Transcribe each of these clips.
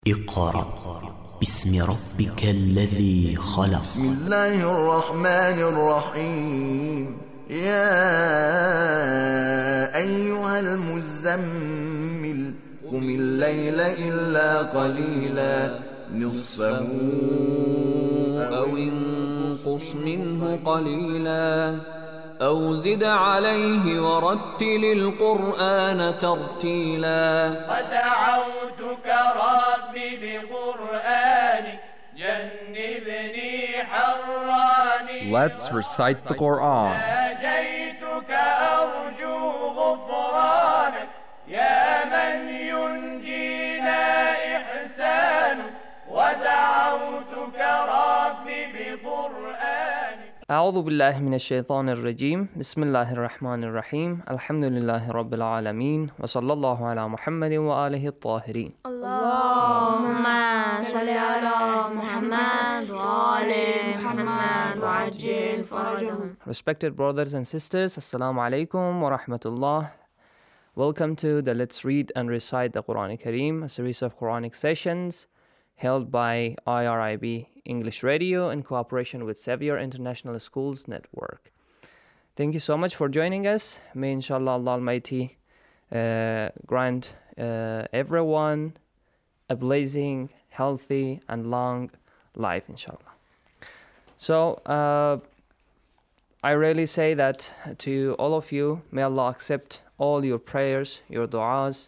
اقرأ باسم ربك الذي خلق. بسم الله الرحمن الرحيم. يا أيها المزمل قم الليل إلا قليلا نصفه أو انقص منه قليلا أو زد عليه ورتل القرآن ترتيلا. ودعوتك ربي بقرآنك جنبني حراني. Let's recite the Quran. ناجيتك أرجو غفرانك يا من ينجينا إحسانك. ودعوتك ربي بقرآنك. أعوذ بالله من الشيطان الرجيم. بسم الله الرحمن الرحيم. الحمد لله رب العالمين وصلى الله على محمد وآله الطاهرين. اللهم صل على محمد وآل محمد وعجل فرجهم. Respected brothers and sisters, Assalamu alaikum wa rahmatullah. Welcome to the Let's Read and Recite the Quran Kareem, a series of Quranic sessions held by IRIB English Radio in cooperation with Xavier International Schools Network. Thank you so much for joining us. May inshallah Allah Almighty grant everyone a blazing, healthy and long life, inshallah. So I really say that to all of you, may Allah accept all your prayers, your du'as.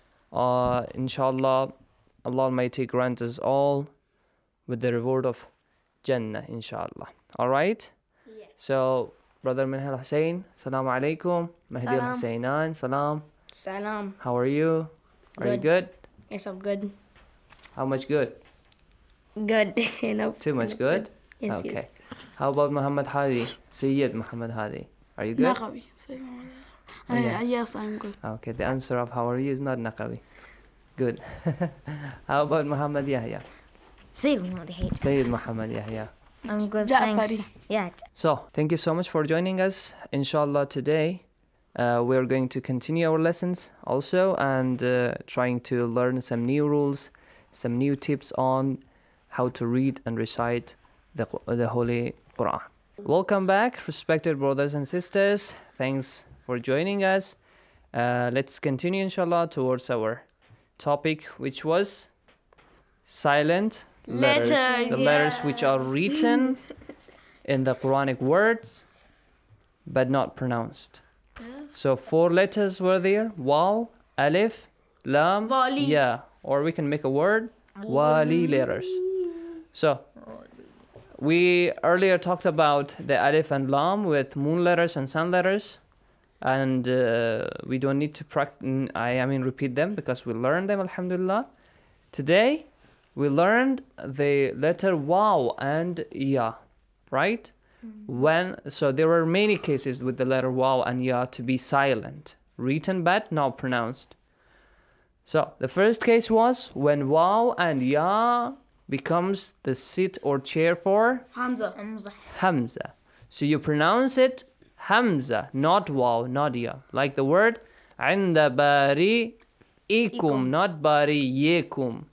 Inshallah, Allah Almighty grant us all with the reward of Jannah, inshallah. All right? Yes. So, Brother Minhal Hussein, Assalamu alaikum. Mahdi Salam. Al-Hussainan, salam. Salam. How are you? Are you good? Yes, I'm good. How much good? Good. No. Too much good? Yes. Okay. How about Muhammad Hadi? Sayyid Muhammad Hadi. Are you good? Naqawi. Yeah. Yes, I'm good. Okay, the answer of how are you is not Naqawi. Good. How about Muhammad Yahya? Sayyid Muhammad Yahya. I'm good. Ja'fari. Thanks. Yeah. So, thank you so much for joining us. Inshallah, today we're going to continue our lessons also and trying to learn some new rules, some new tips on how to read and recite the Holy Quran. Welcome back, respected brothers and sisters. Thanks for joining us. Let's continue, inshallah, towards our topic, which was silent letters. The letters which are written in the Quranic words but not pronounced. So 4 letters were there: waw, alif, lam, Wali. ya. Or we can make a word, wali letters. So we earlier talked about the alif and lam with moon letters and sun letters, and we don't need to repeat them because we learned them, alhamdulillah. Today we learned the letter waw and ya, right? So there were many cases with the letter waw and ya to be silent, written but not pronounced. So the first case was when waw and ya becomes the sit or chair for Hamza. Hamza. So you pronounce it Hamza, not waw, not ya. Like the word عند بارئكم, not بارئيكم.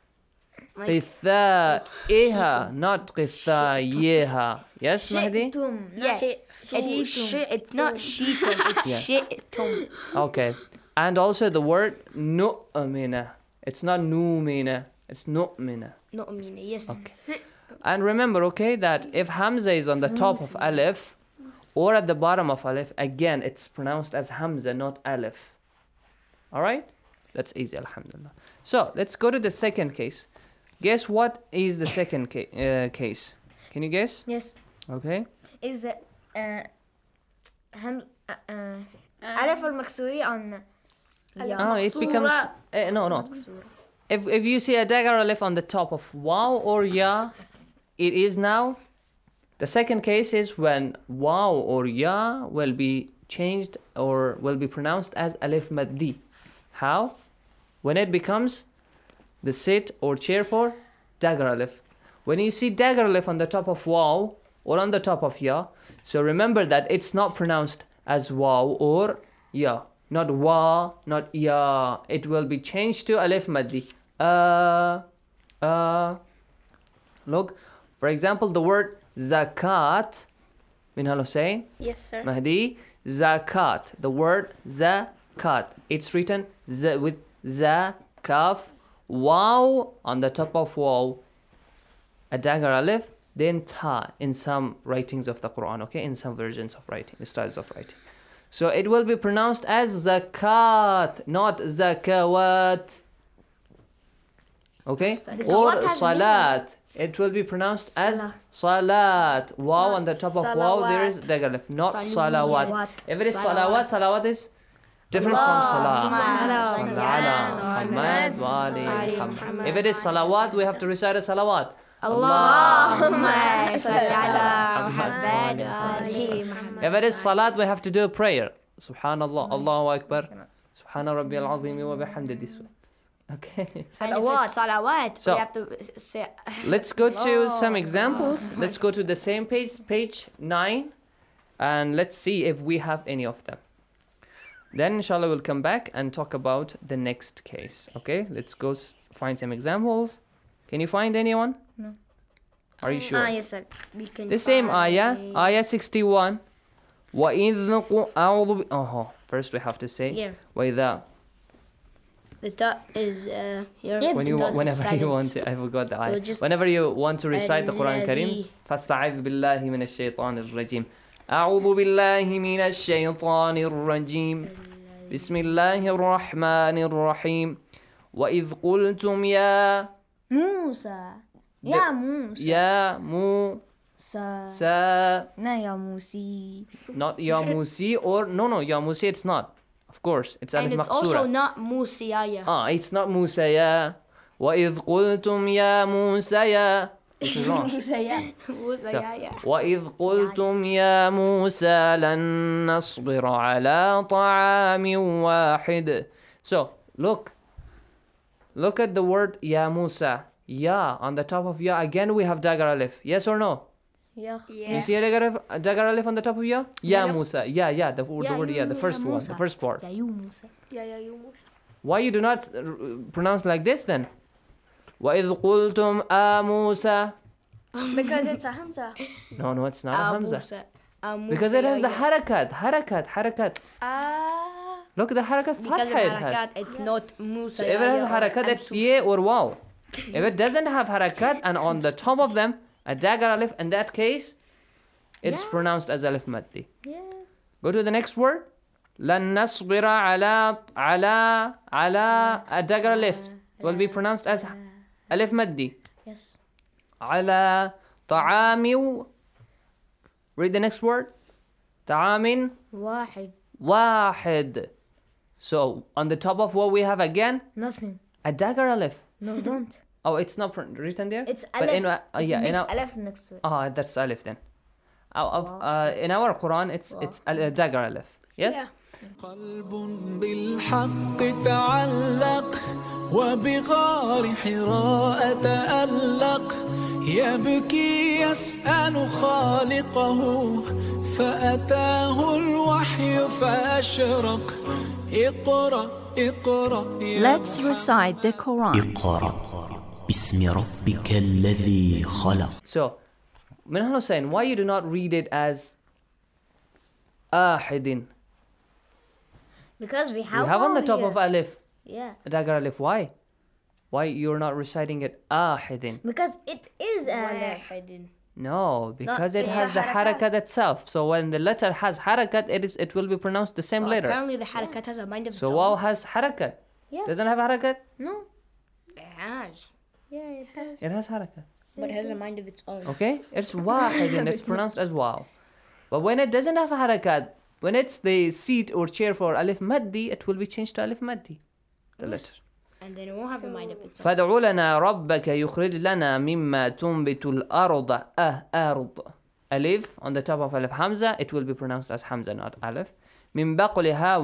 قثائها, not قثائيها. Yes, Mahdi? Yes. It's not shitum. It's shitum. Okay. And also the word nu'mina. It's not nu'mina. It's nu'mina. No, yes. Okay. And remember, okay, that if Hamza is on the top of Alif or at the bottom of Alif, again, it's pronounced as Hamza, not Alif. All right? That's easy, alhamdulillah. So, let's go to the second case. Guess what is the second case? Can you guess? Yes. Okay. Is ألف المكسوري on It becomes... no. If you see a dagger alif on the top of waw or ya, it is now. The second case is when waw or ya will be changed or will be pronounced as alif maddi. How? When it becomes the sit or chair for dagger alif. When you see dagger alif on the top of waw or on the top of ya, so remember that it's not pronounced as waw or ya. Not wa, not ya. It will be changed to alif maddi. Look, for example, the word zakat. Minhal Hussein. Yes, sir. Mahdi. Zakat. The word zakat. It's written with za, kaf, waw on the top of waw, a dagger alif, then ta in some writings of the Quran, okay? In some versions of writing, styles of writing. So it will be pronounced as zakat, not zakawat. Okay? Or salat. It will be pronounced as salat. Waw on the top of waw, there is dagger alif, not salawat. If it is salawat, salawat is different from salah. Muhammad wa ali Muhammad. If it is salawat, we have to recite a salawat. Allahumma salli ala Muhammad wa ali Muhammad. If it is salat, we have to do a prayer. Subhanallah, Allahu Akbar. Subhana Rabbi al-Azim wa bihamdihi. Okay. Salawat. So, we have to say. Let's go to some examples. Let's go to the same page 9, and let's see if we have any of them. Then inshallah we'll come back and talk about the next case. Okay, let's go find some examples. Can you find anyone? No. Are you sure? Yes, sir. We can The same ayah, ayah 61. First we have to say Here. وَإِذَا. The ta is here. Whenever you want to, I forgot the ayah. Whenever you want to recite the Quran Kareem, فَاسْتَعِذْ بِاللَّهِ مِنَ الشَّيْطَانِ الرَّجِيمِ أعوذ بالله من الشيطان الرجيم بسم الله الرحمن الرحيم وإذ قلتم يا موسى يا موسى يا موسى no يا موسى not يا موسى or no يا موسى it's not, of course it's And alif it's also مقصورة. not Musiyaya. It's not موسى يا وإذ قلتم يا موسى يا. This is wrong. وإذ قلتم يا موسى لن نصبر على طعام واحد. So look at the word يا موسى. Ya on the top of ya, again we have dagger alif. Yes or no? Yes. You see a dagger alif on the top of ya? Ya Musa. Yeah, the word ya, the first one, the first part. يا موسى. Why you do not pronounce like this then? وَإِذْ قُلْتُمْ موسى. Because it's a hamza. No, it's not a hamza. Musa. Because it has the harakat. Look at the harakat, Because fatha of it has. harakat, it's not Musa. So if it has harakat, it's ye or waw. If it doesn't have harakat and on the top of them a dagger alif, in that case it's pronounced as alif maddi. Yeah. Go to the next word. لن نصبر على a dagger alif will be pronounced as alif maddi. Yes. على طعام. Read the next word. طعام واحد. So on the top of what we have again Nothing. a dagger alif. No, don't. Oh, it's not written there? It's But alif. in our alif next to it. that's alif then. In our Quran it's a dagger alif. Yes? قلب بالحق تعلق وبغار حراء تألق يبكي يسأل خالقه فأتاه الوحي فأشرق اقرأ Let's recite the Quran. اقرأ باسم ربك الذي خلق. So, Minhal Hussein, why you do not read it as ahidin? Because we have on the top here. of alif, Yeah. a dagger alif. Why? Why you're not reciting it ahidin? Because it is alif. No, because it it's has a the harakat. harakat itself. So when the letter has harakat, it will be pronounced the same letter. Apparently the harakat has a mind of its So own. waw has harakat. Yeah. Doesn't have harakat? No. It has. Yeah, it has. It has harakat. But it has a mind of its own. Okay? It's wahidin. It's pronounced as waw. But when it doesn't have harakat, when it's the seat or chair for alif maddi, it will be changed to alif maddi. The letter. And then it won't have a mind of its own. فادع لنا ربك يخرج لنا مما تنبت الأرض أرض. Alif on the top of alif hamza, it will be pronounced as hamza, not alif. من بقلها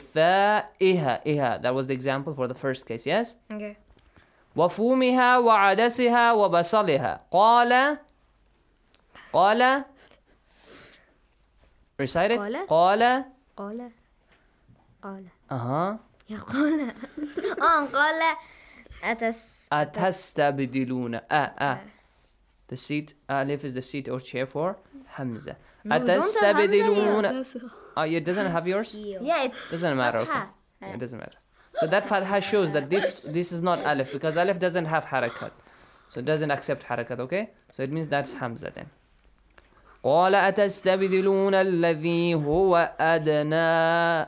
وقثائها. That was the example for the first case, yes? Okay. وفومها وعدسها وبصلها. قال recite it. قال. قال. يقول قال أتستبدلون The seat, alif is the seat or chair for Hamza. No, we don't have Hamza أتستبدلون. Oh, it doesn't have yours? Yeah, it's Doesn't matter. Okay. fatha. It doesn't matter. So that fatha shows that this is not alif because alif doesn't have harakat. So it doesn't accept harakat, okay? So it means that's Hamza then. قال أتستبدلون الذي هو أدنى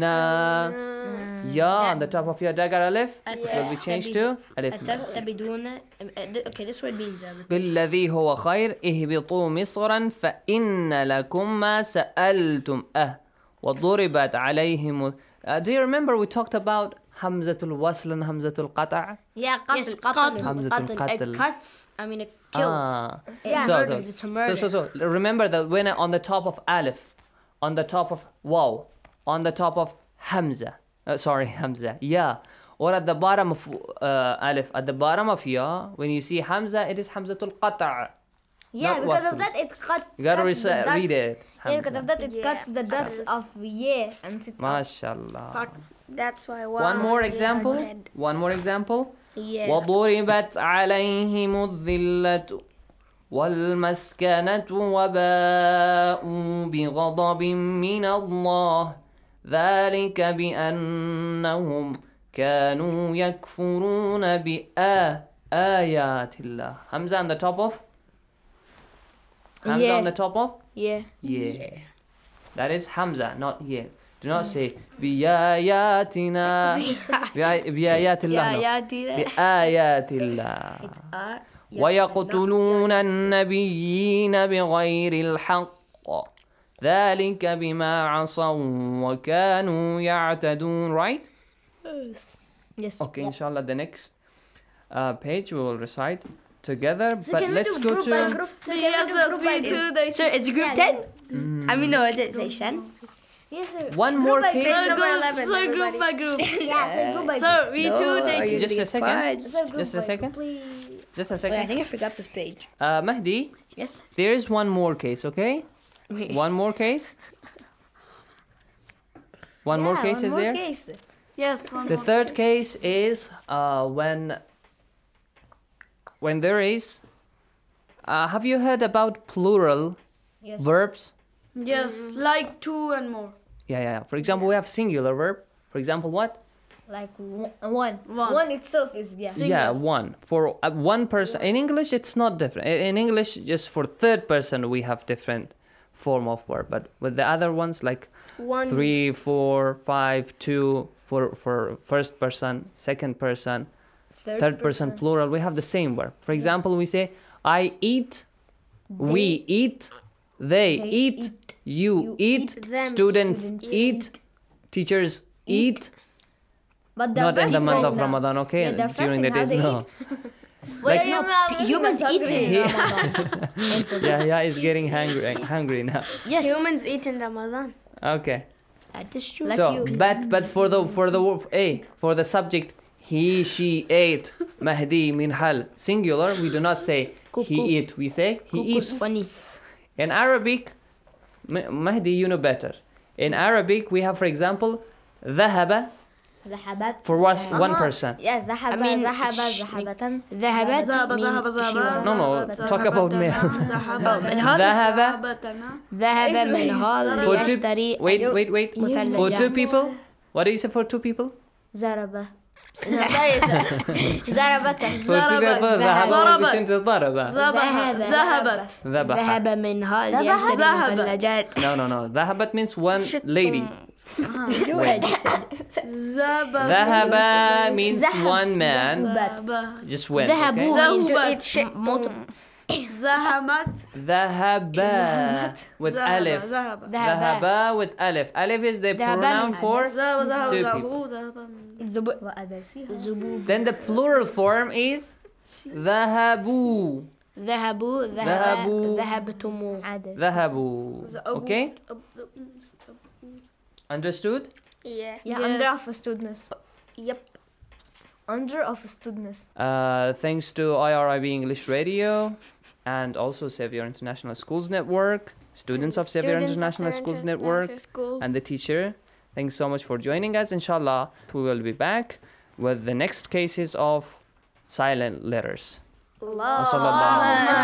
Ya on the top of your dagger alif will be changed to alif. Okay, this word means بالذي هو خير اهبطوا مصرا فإن لكم ما سألتم وضربت عليهم. Do you remember we talked about Hamzatul Wasl and Hamzatul Qata'? Yeah, yes, Hamzatul Qatl. It cuts, I mean it kills. Yeah. It's a murder. So remember that when on the top of alif, on the top of waw, on the top of Hamza, Hamza, ya, or at the bottom of alif, at the bottom of ya, when you see Hamza, it is Hamzatul Qata'. Yeah, because of that it cuts. You gotta read it. Yeah, because of that it cuts the dots of yeah and sit up. MashaAllah. That's why. One more example. One more example. Yes. وضربت عليهم الذلة والمسكنة وباءوا بغضب من الله ذلك بأنهم كانوا يكفرون بآيات الله. Hamza on the top of? Hamza on the top of? Yeah. That is Hamza, not yeah. Do not say بآياتنا بآيات الله. بآيات الله. ويقتلون النبيين بغير الحق ذلك بما عصوا وكانوا يعتدون. Right? Yes. Okay, inshallah the next page we will recite together, but let's go to Sir, it's group 10? I mean, no, it's 10. Yes, sir. one more case. So group by group. Yeah, sir, group by group. So we two Just a second. Sir, group Just a by second. group, please. Just a Wait, I second. think I forgot this page. Mahdi, Yes. there is one more case, okay? One more case. One more case is there? Case. Yes. The third case is when there is. Have you heard about plural verbs? Yes, like 2 and more. Yeah. For example, we have singular verb. For example, what? Like one. One itself is Yeah, one. For one person. In English, it's not different. In English, just for third person, we have different form of verb. But with the other ones, like 3, 4, 5, 2, for first person, second person, third person plural, we have the same verb. For example, we say, I eat, we eat, they eat, you eat, students eat, teachers eat. But Not in the month of Ramadan, okay? During the days, no. Like, humans eat in Ramadan. Yeah, he's getting hungry now. Yes, humans eat in Ramadan. Okay. That is true. So, but for the subject, he, she ate, Mahdi, Minhal, singular, we do not say he eat, we say he eats. Funny. In Arabic, Mahdi, you know better. In Arabic, we have, for example, ذهب for one person. Yeah, ذهب ذهبة ذهبت No, talk about male. ذهب منهال ليشتري Wait. For two people? What do you say for two people? ضربة ضربة For two people, ذهب will be changed to ضرب. ذهب منهال يشتري مثلجات. No. ذهبت means one lady. You already said ذهب means one man. Just went. Okay? ذهب with alif. ذهب with alif. Alif is the pronoun for two people. Then the plural form is ذهبوا. ذهبوا. Okay? Understood? Yeah, under of students. Yep. Under of students. Thanks to IRIB English Radio and also Xavier International Schools Network, students of Xavier International Schools Network, and the teacher. Thanks so much for joining us. Inshallah, we will be back with the next cases of silent letters. وصلى الله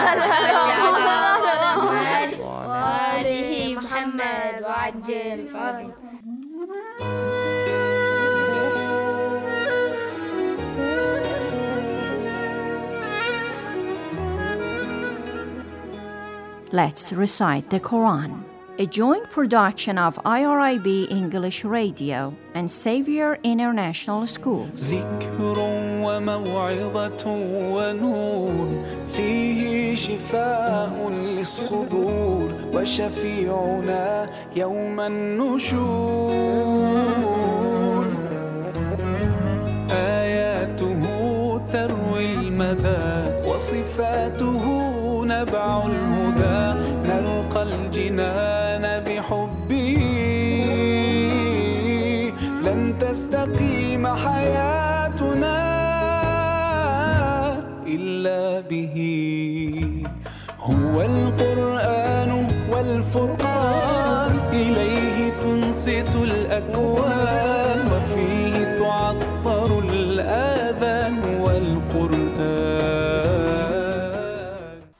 عليه محمد وعجل فرج. Let's recite the Quran, a joint production of IRIB English Radio and Xavier International Schools. ذكر وموعظة ونور فيه شفاء للصدور وشفيعنا يوم النشور آياته تروي المدى وصفاته نبع الهدى نلقى الجنان بحبه لن تستقيم حياتنا إلا به هو القرآن والفرقان إليه تنصت الأكوان وفيه تعطر الآذان والقرآن